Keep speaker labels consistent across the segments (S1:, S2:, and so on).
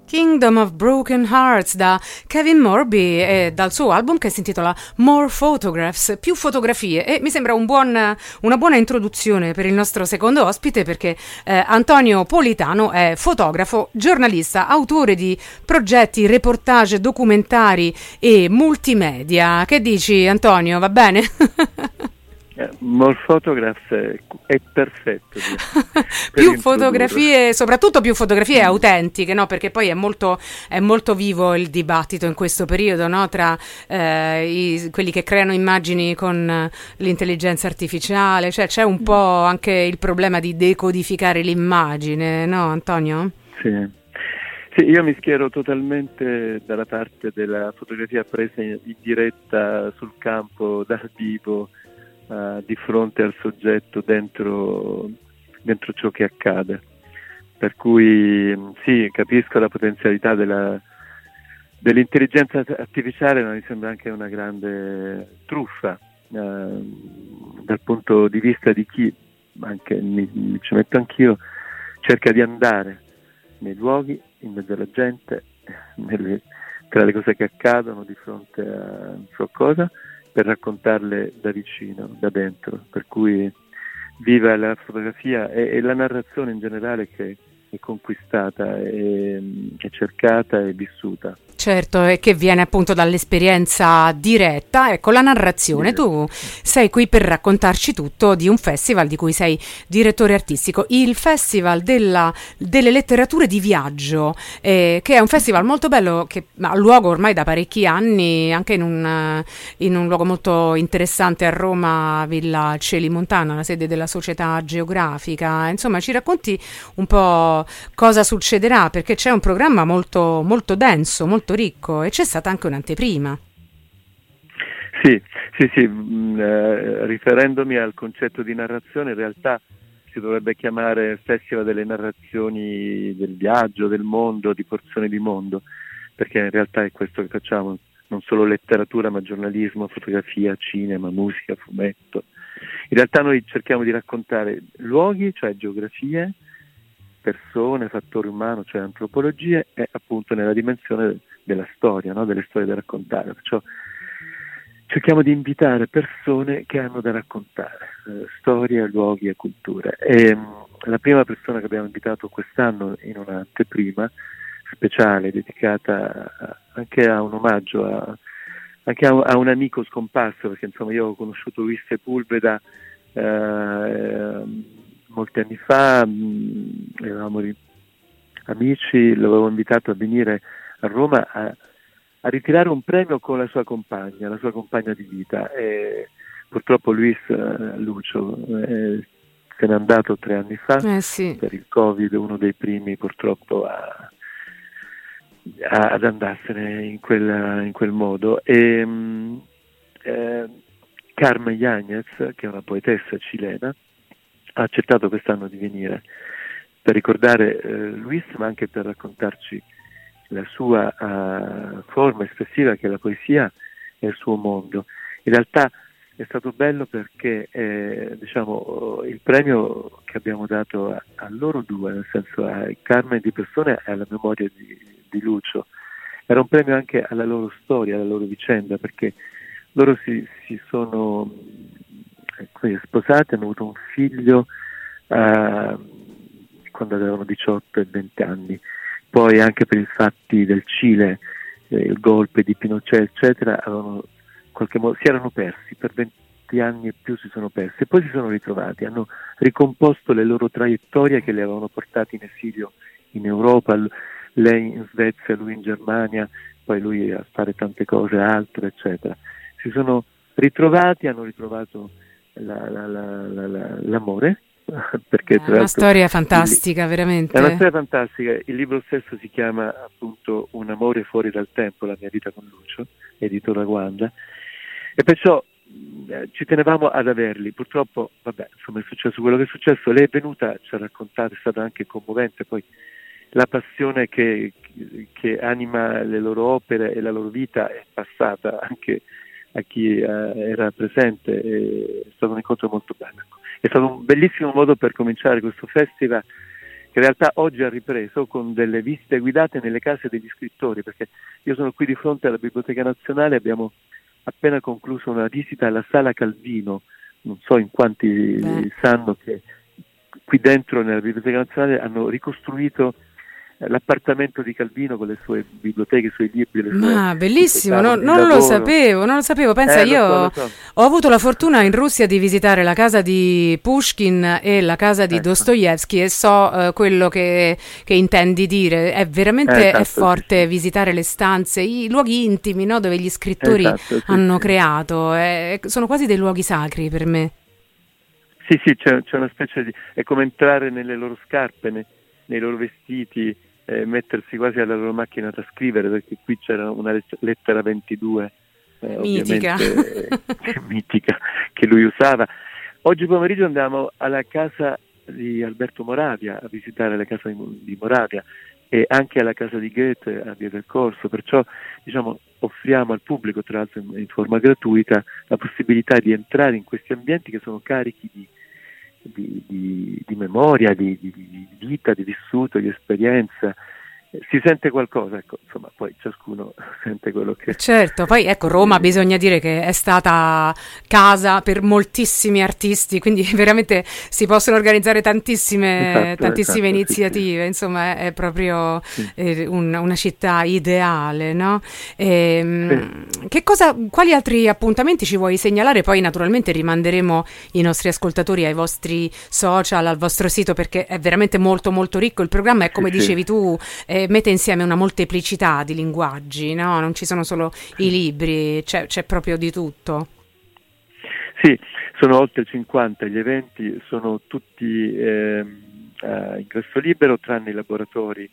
S1: Kingdom of Broken Hearts da Kevin Morby e dal suo album che si intitola More Photographs, più fotografie, e mi sembra una buona introduzione per il nostro secondo ospite, perché Antonio Politano è fotografo, giornalista, autore di progetti, reportage, documentari e multimedia. Che dici, Antonio, va bene?
S2: More Photographs è perfetto.
S1: Più fotografie, soprattutto più fotografie autentiche, no? Perché poi è molto vivo il dibattito in questo periodo, no? Tra quelli che creano immagini con l'intelligenza artificiale, cioè c'è un po' anche il problema di decodificare l'immagine, no, Antonio?
S2: Sì. Sì, io mi schiero totalmente dalla parte della fotografia presa in diretta sul campo, dal vivo, di fronte al soggetto, dentro ciò che accade. Per cui sì, capisco la potenzialità dell'intelligenza artificiale, ma mi sembra anche una grande truffa dal punto di vista di chi, anche mi ci metto anch'io, cerca di andare nei luoghi, in mezzo alla gente, tra le cose che accadono, di fronte a non so cosa, per raccontarle da vicino, da dentro. Per cui viva la fotografia e la narrazione in generale, che è conquistata, è cercata e vissuta.
S1: Certo, e che viene appunto dall'esperienza diretta. Ecco, la narrazione. Tu sei qui per raccontarci tutto di un festival di cui sei direttore artistico, il Festival delle letterature di viaggio, che è un festival molto bello, che ha luogo ormai da parecchi anni, anche in un luogo molto interessante a Roma, Villa Celimontana, la sede della Società Geografica. Insomma, ci racconti un po' cosa succederà, perché c'è un programma molto, molto denso, molto ricco, e c'è stata anche un'anteprima.
S2: Sì, riferendomi al concetto di narrazione, in realtà si dovrebbe chiamare Festival delle narrazioni del viaggio, del mondo, di porzioni di mondo, perché in realtà è questo che facciamo, non solo letteratura ma giornalismo, fotografia, cinema, musica, fumetto. In realtà noi cerchiamo di raccontare luoghi, cioè geografie, persone, fattore umano, cioè antropologie, e appunto nella dimensione della storia, no? Delle storie da raccontare. Perciò cerchiamo di invitare persone che hanno da raccontare, storie, luoghi e culture. E la prima persona che abbiamo invitato quest'anno in un'anteprima speciale, dedicata anche a un omaggio anche a un amico scomparso, perché insomma io ho conosciuto Luis Sepulveda molti anni fa, eravamo amici, l'avevo invitato a venire a Roma a ritirare un premio con la sua compagna di vita, e purtroppo Luis Lucio se n'è andato 3 anni fa
S1: Sì.
S2: per il Covid, uno dei primi purtroppo ad andarsene in quel modo. E Carmen Yáñez, che è una poetessa cilena, ha accettato quest'anno di venire per ricordare Luis, ma anche per raccontarci la sua forma espressiva, che è la poesia, e il suo mondo. In realtà è stato bello perché il premio che abbiamo dato a loro due, nel senso a Carmen di persona e alla memoria di Lucio, era un premio anche alla loro storia, alla loro vicenda, perché loro si sono sposati, hanno avuto un figlio quando avevano 18 e 20 anni. Poi anche per i fatti del Cile, il golpe di Pinochet, eccetera, si erano persi, per 20 anni e più si sono persi, e poi si sono ritrovati, hanno ricomposto le loro traiettorie che li avevano portati in esilio in Europa, lei in Svezia, lui in Germania, poi lui a fare tante cose altre, eccetera. Si sono ritrovati, hanno ritrovato l'amore, perché
S1: È una storia fantastica, veramente.
S2: È una storia fantastica. Il libro stesso si chiama appunto Un amore fuori dal tempo, la mia vita con Lucio, edito da Guanda, e perciò ci tenevamo ad averli. Purtroppo, vabbè, insomma, è successo quello che è successo. Lei è venuta, ci ha raccontato, è stata anche commovente, poi la passione che anima le loro opere e la loro vita è passata anche a chi era presente, è stato un incontro molto bello. È stato un bellissimo modo per cominciare questo festival, che in realtà oggi ha ripreso con delle visite guidate nelle case degli scrittori, perché io sono qui di fronte alla Biblioteca Nazionale, abbiamo appena concluso una visita alla Sala Calvino, non so in quanti sanno che qui dentro nella Biblioteca Nazionale hanno ricostruito l'appartamento di Calvino con le sue biblioteche, i suoi libri,
S1: bellissimo, non lo sapevo. Pensa,
S2: lo so.
S1: Ho avuto la fortuna in Russia di visitare la casa di Pushkin e la casa di Dostoevsky e so quello che intendi dire. È veramente è forte visitare le stanze, i luoghi intimi, no, dove gli scrittori hanno creato. Sono quasi dei luoghi sacri per me.
S2: Sì, c'è una specie di... è come entrare nelle loro scarpe, nei loro vestiti, mettersi quasi alla loro macchina da scrivere, perché qui c'era una lettera 22
S1: mitica.
S2: mitica che lui usava. Oggi pomeriggio andiamo alla casa di Alberto Moravia, a visitare la casa di Moravia e anche alla casa di Goethe a Via del Corso, perciò offriamo al pubblico, tra l'altro in forma gratuita, la possibilità di entrare in questi ambienti che sono carichi di memoria, di vita, di vissuto, di esperienza. Si sente qualcosa, ecco, insomma, poi ciascuno sente quello che...
S1: Certo, poi ecco, Roma bisogna dire che è stata casa per moltissimi artisti, quindi veramente si possono organizzare tantissime iniziative, sì. Insomma è proprio una città ideale, no? Quali altri appuntamenti ci vuoi segnalare? Poi naturalmente rimanderemo i nostri ascoltatori ai vostri social, al vostro sito, perché è veramente molto molto ricco il programma e come dicevi tu mette insieme una molteplicità di linguaggi, no? Non ci sono solo i libri, c'è proprio di tutto.
S2: Sì, sono oltre 50 gli eventi, sono tutti ingresso libero, tranne i laboratori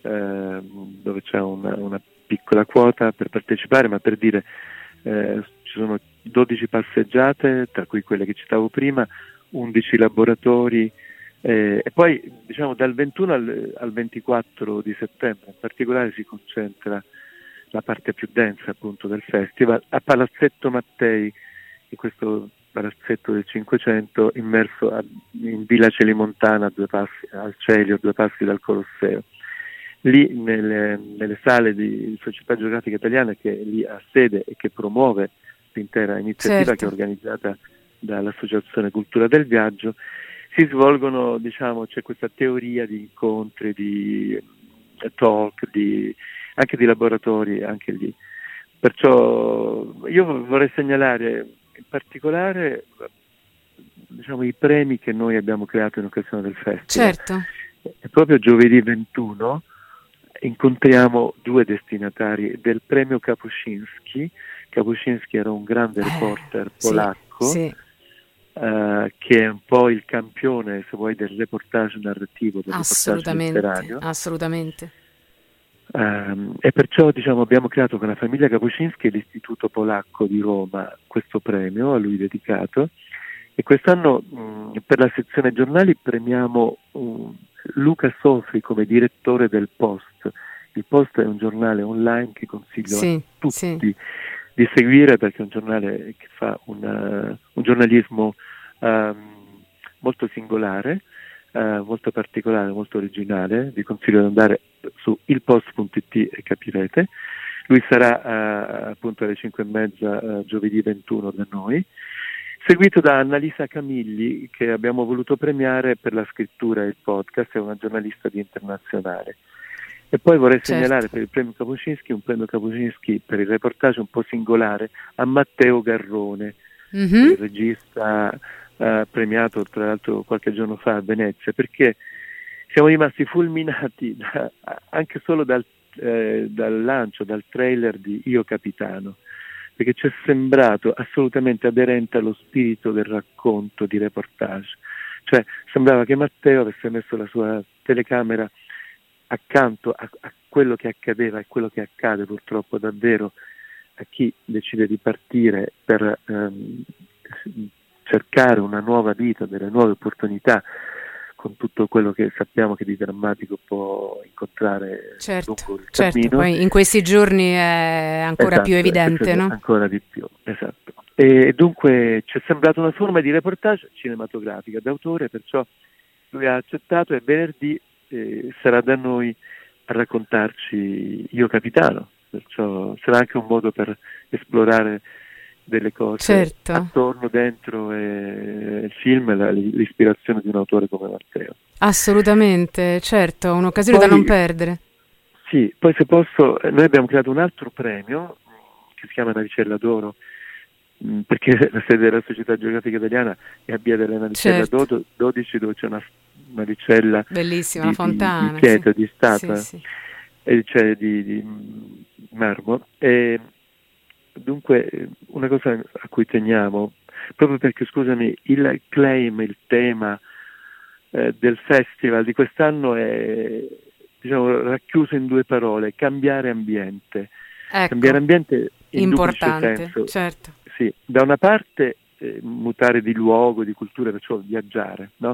S2: dove c'è una piccola quota per partecipare, ma per dire ci sono 12 passeggiate, tra cui quelle che citavo prima, 11 laboratori, e poi dal 21 al 24 di settembre in particolare si concentra la parte più densa appunto del festival a Palazzetto Mattei, in questo palazzetto del Cinquecento immerso in Villa Celimontana, al Celio, 2 passi dal Colosseo. Lì nelle sale di Società Geografica Italiana, che lì ha sede e che promuove l'intera iniziativa, che è organizzata dall'Associazione Cultura del Viaggio, si svolgono, c'è questa teoria di incontri, di talk, anche di laboratori, anche lì. Perciò io vorrei segnalare in particolare i premi che noi abbiamo creato in occasione del festival.
S1: Certo.
S2: E proprio giovedì 21 incontriamo 2 destinatari del premio Kapuscinski. Kapuscinski era un grande reporter polacco.
S1: Sì.
S2: Che è un po' il campione, se vuoi, del reportage narrativo, del reportage letterario.
S1: Assolutamente.
S2: E perciò abbiamo creato con la famiglia Kapuscinski e l'Istituto Polacco di Roma questo premio a lui dedicato, e quest'anno per la sezione giornali premiamo Luca Sofri come direttore del Post. Il Post è un giornale online che consiglio a tutti di seguire, perché è un giornale che fa un giornalismo molto singolare, molto particolare, molto originale. Vi consiglio di andare su ilpost.it e capirete. Lui sarà appunto alle 5:30 giovedì 21 da noi, seguito da Annalisa Camilli, che abbiamo voluto premiare per la scrittura e il podcast, è una giornalista di Internazionale. E poi vorrei segnalare per il premio Kapuscinski un premio Kapuscinski per il reportage un po' singolare a Matteo Garrone, il regista premiato tra l'altro qualche giorno fa a Venezia, perché siamo rimasti fulminati anche solo dal lancio, dal trailer di Io Capitano, perché ci è sembrato assolutamente aderente allo spirito del racconto di reportage. Cioè sembrava che Matteo avesse messo la sua telecamera accanto a quello che accadeva e quello che accade purtroppo davvero a chi decide di partire per cercare una nuova vita, delle nuove opportunità, con tutto quello che sappiamo che di drammatico può incontrare lungo il cammino.
S1: Poi in questi giorni è ancora più evidente, no?
S2: Ancora di più, esatto. E dunque ci è sembrata una forma di reportage cinematografica d'autore, perciò lui ha accettato, e venerdì sarà da noi a raccontarci Io Capitano, perciò sarà anche un modo per esplorare delle cose
S1: certo,
S2: attorno, dentro il film, l'ispirazione di un autore come Matteo.
S1: assolutamente, certo, un'occasione
S2: Poi,
S1: da non perdere.
S2: sì, poi se posso, noi abbiamo creato un altro premio che si chiama Navicella d'Oro, perché la sede della Società Geografica Italiana è a Via della Navicella
S1: Certo,
S2: 12, dove c'è una navicella
S1: bellissima la
S2: di
S1: fontana, sì,
S2: pietra, di
S1: sì,
S2: statua,
S1: sì.
S2: cioè di marmo. E dunque una cosa a cui teniamo, proprio perché, scusami, il claim, il tema del festival di quest'anno è, diciamo, racchiuso in due parole: cambiare ambiente. Cambiare
S1: Ecco,
S2: ambiente in duplice
S1: importante,
S2: senso.
S1: certo,
S2: Sì, da una parte mutare di luogo, di cultura, perciò viaggiare, no?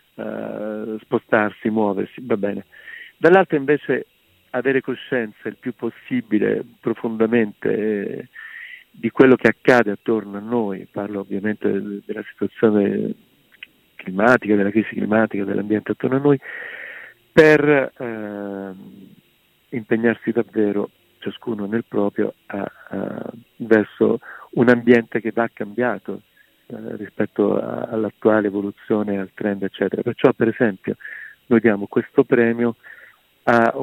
S2: Spostarsi, muoversi, va bene. Dall'altra invece avere coscienza il più possibile, profondamente, di quello che accade attorno a noi. Parlo ovviamente della situazione climatica, della crisi climatica, dell'ambiente attorno a noi, per impegnarsi davvero, ciascuno nel proprio, verso un ambiente che va cambiato rispetto all'attuale evoluzione, al trend, eccetera. Perciò, per esempio, noi diamo questo premio a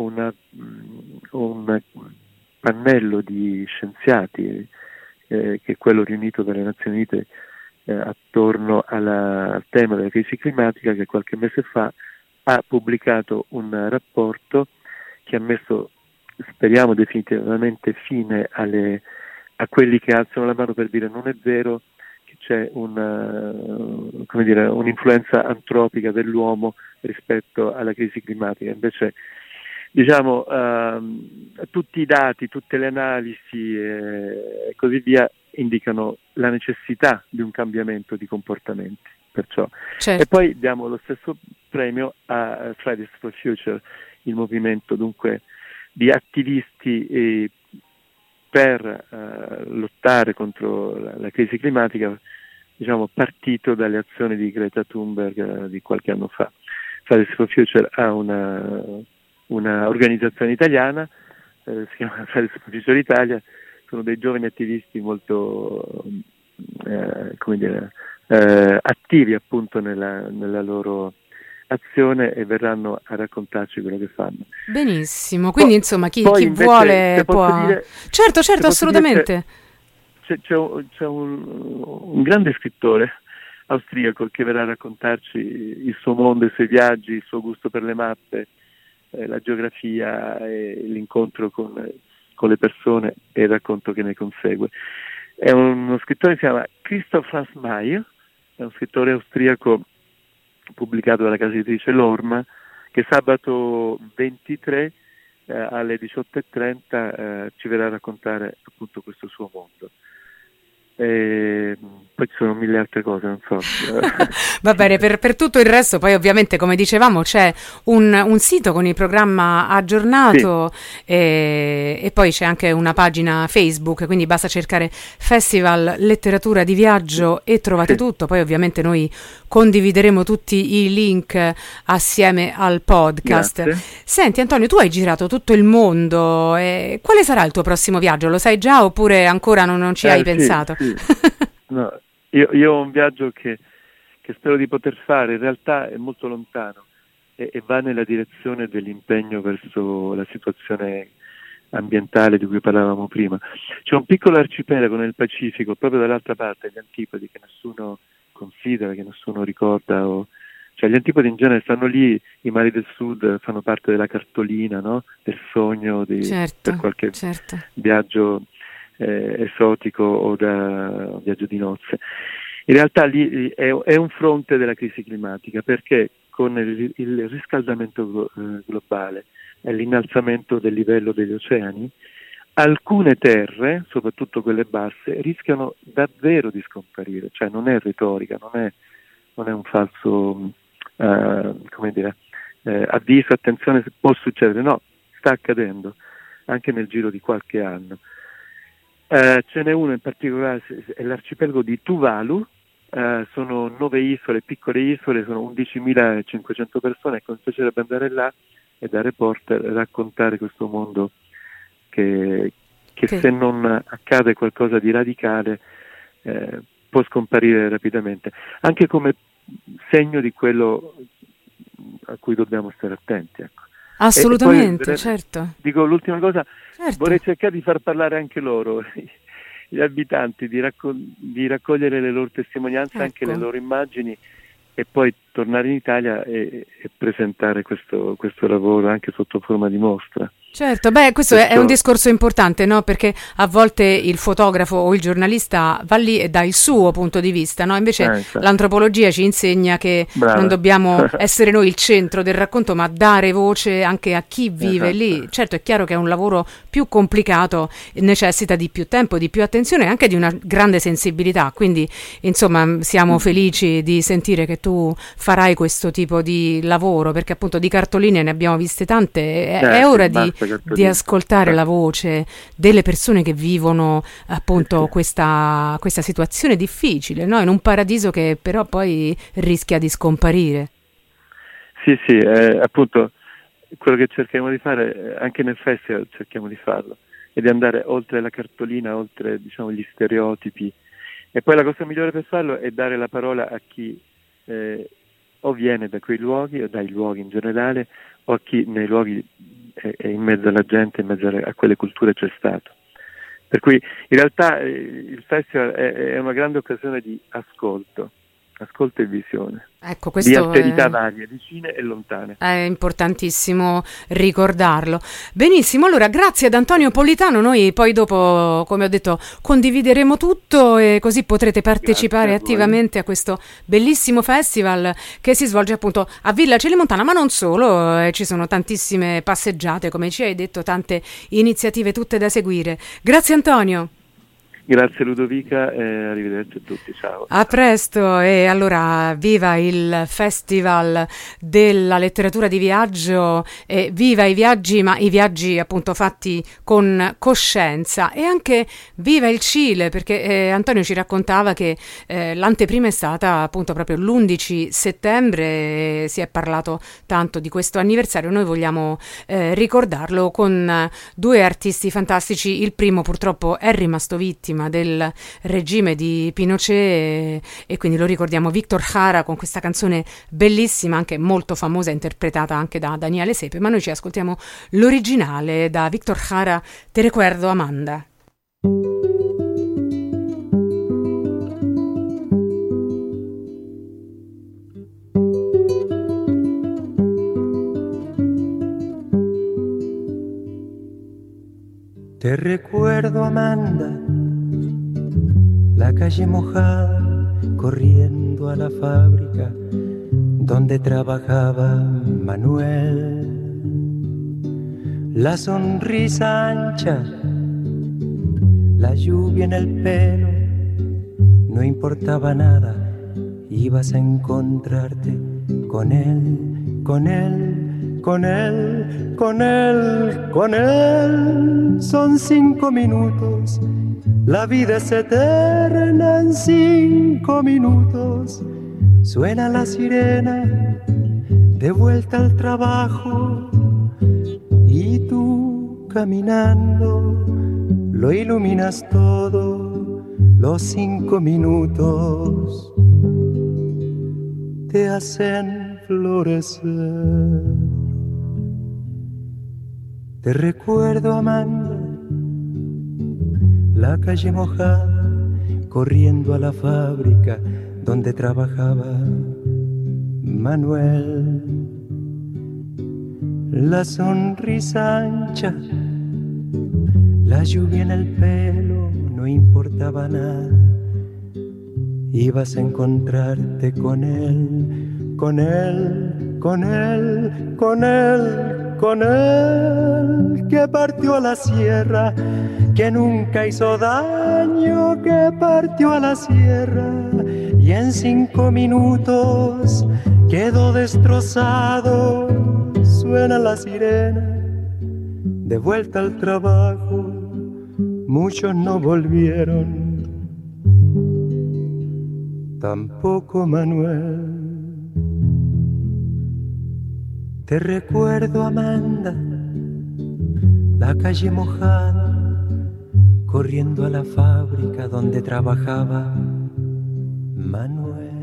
S2: un pannello di scienziati, che è quello riunito dalle Nazioni Unite attorno al tema della crisi climatica, che qualche mese fa ha pubblicato un rapporto che ha messo, speriamo definitivamente, fine a quelli che alzano la mano per dire non è vero che c'è un'influenza antropica dell'uomo rispetto alla crisi climatica. Invece, diciamo, tutti i dati, tutte le analisi e così via indicano la necessità di un cambiamento di comportamenti. Perciò. E
S1: certo.
S2: poi diamo lo stesso premio a Fridays for Future, il movimento dunque di attivisti per lottare contro la crisi climatica, diciamo, partito dalle azioni di Greta Thunberg di qualche anno fa. Fridays for Future ha una organizzazione italiana, si chiama Fridays for Future Italia, sono dei giovani attivisti molto attivi appunto nella loro azione, e verranno a raccontarci quello che fanno.
S1: Benissimo, quindi insomma chi
S2: Poi invece,
S1: vuole
S2: se posso
S1: può...
S2: dire,
S1: Certo, certo,
S2: se posso dire,
S1: assolutamente.
S2: c'è un grande scrittore austriaco che verrà a raccontarci il suo mondo, i suoi viaggi, il suo gusto per le mappe, la geografia e l'incontro con le persone e il racconto che ne consegue. È uno scrittore che si chiama Christoph Franz Mayer, è un scrittore austriaco pubblicato dalla casa editrice Lorma, che sabato 23 alle 18:30 ci verrà a raccontare appunto questo suo mondo. Poi ci sono mille altre cose, non so.
S1: Va bene, per tutto il resto poi ovviamente, come dicevamo, c'è un sito con il programma aggiornato,
S2: Sì.
S1: e poi c'è anche una pagina Facebook, quindi basta cercare Festival Letteratura di Viaggio e trovate
S2: Sì.
S1: tutto. Poi ovviamente noi condivideremo tutti i link assieme al podcast.
S2: Grazie.
S1: Senti Antonio, tu hai girato tutto il mondo, quale sarà il tuo prossimo viaggio? Lo sai già oppure ancora non ci hai pensato?
S2: Sì. No, io ho un viaggio che spero di poter fare, in realtà è molto lontano e va nella direzione dell'impegno verso la situazione ambientale di cui parlavamo prima. C'è un piccolo arcipelago nel Pacifico, proprio dall'altra parte, gli Antipodi, che nessuno considera, che nessuno ricorda, cioè gli Antipodi in genere stanno lì, i mari del sud fanno parte della cartolina, no? Del sogno per qualche viaggio esotico o da viaggio di nozze. In realtà lì è un fronte della crisi climatica, perché con il riscaldamento globale e l'innalzamento del livello degli oceani, alcune terre, soprattutto quelle basse, rischiano davvero di scomparire. Cioè non è retorica, non è un falso avviso, attenzione, può succedere. No, sta accadendo anche nel giro di qualche anno. Ce n'è uno in particolare, è l'arcipelago di Tuvalu, sono 9 isole, piccole isole, sono 11.500 persone, ecco, mi piacerebbe andare là e da reporter raccontare questo mondo che se non accade qualcosa di radicale può scomparire rapidamente, anche come segno di quello a cui dobbiamo stare attenti, ecco.
S1: Assolutamente,
S2: poi,
S1: certo.
S2: Dico l'ultima cosa,
S1: Certo.
S2: vorrei cercare di far parlare anche loro, gli abitanti, di raccogliere le loro testimonianze, anche le loro immagini, e poi tornare in Italia e presentare questo lavoro anche sotto forma di mostra.
S1: Certo, questo è un discorso importante, no? Perché a volte il fotografo o il giornalista va lì e dà il suo punto di vista, no? Invece l'antropologia ci insegna che non dobbiamo essere noi il centro del racconto, ma dare voce anche a chi vive lì. Certo, è chiaro che è un lavoro più complicato, necessita di più tempo, di più attenzione e anche di una grande sensibilità, quindi insomma siamo felici di sentire che tu farai questo tipo di lavoro, perché appunto di cartoline ne abbiamo viste tante, è ora di ascoltare la voce delle persone che vivono appunto questa situazione difficile, no? In un paradiso che però poi rischia di scomparire.
S2: Sì, appunto quello che cerchiamo di fare anche nel festival, cerchiamo di farlo, e di andare oltre la cartolina, oltre gli stereotipi, e poi la cosa migliore per farlo è dare la parola a chi o viene da quei luoghi o dai luoghi in generale, o a chi nei luoghi e in mezzo alla gente, in mezzo a quelle culture c'è stato. Per cui in realtà il festival è una grande occasione di ascolto e visione.
S1: Ecco, questo
S2: di alterità varie, vicine e lontane.
S1: È importantissimo ricordarlo. Benissimo, allora grazie ad Antonio Politano, noi poi dopo, come ho detto, condivideremo tutto e così potrete partecipare attivamente a questo bellissimo festival che si svolge appunto a Villa Celimontana, ma non solo, ci sono tantissime passeggiate, come ci hai detto, tante iniziative tutte da seguire. Grazie Antonio.
S2: Grazie Ludovica e arrivederci a tutti, ciao.
S1: A presto, e allora viva il Festival della letteratura di viaggio, viva i viaggi, ma i viaggi appunto fatti con coscienza, e anche viva il Cile, perché Antonio ci raccontava che l'anteprima è stata appunto proprio l'11 settembre, si è parlato tanto di questo anniversario, noi vogliamo ricordarlo con due artisti fantastici. Il primo purtroppo è rimasto vittima del regime di Pinochet e quindi lo ricordiamo, Víctor Jara, con questa canzone bellissima, anche molto famosa, interpretata anche da Daniele Sepe, ma noi ci ascoltiamo l'originale da Víctor Jara, Te recuerdo Amanda.
S3: Te recuerdo Amanda, la calle mojada, corriendo a la fábrica donde trabajaba Manuel. La sonrisa ancha, la lluvia en el pelo, no importaba nada, ibas a encontrarte con él, con él, con él, con él, con él. Son 5 minutos. La vida es eterna en 5 minutos. Suena la sirena, de vuelta al trabajo, y tú caminando lo iluminas todo. Los 5 minutos te hacen florecer. Te recuerdo Amanda, la calle mojada, corriendo a la fábrica donde trabajaba Manuel. La sonrisa ancha, la lluvia en el pelo, no importaba nada, ibas a encontrarte con él, con él, con él, con él, con él, que partió a la sierra, que nunca hizo daño, que partió a la sierra y en 5 minutos quedó destrozado. Suena la sirena, de vuelta al trabajo, muchos no volvieron. tampoco Manuel. Te recuerdo, Amanda, la calle mojada, corriendo a la fábrica donde trabajaba Manuel.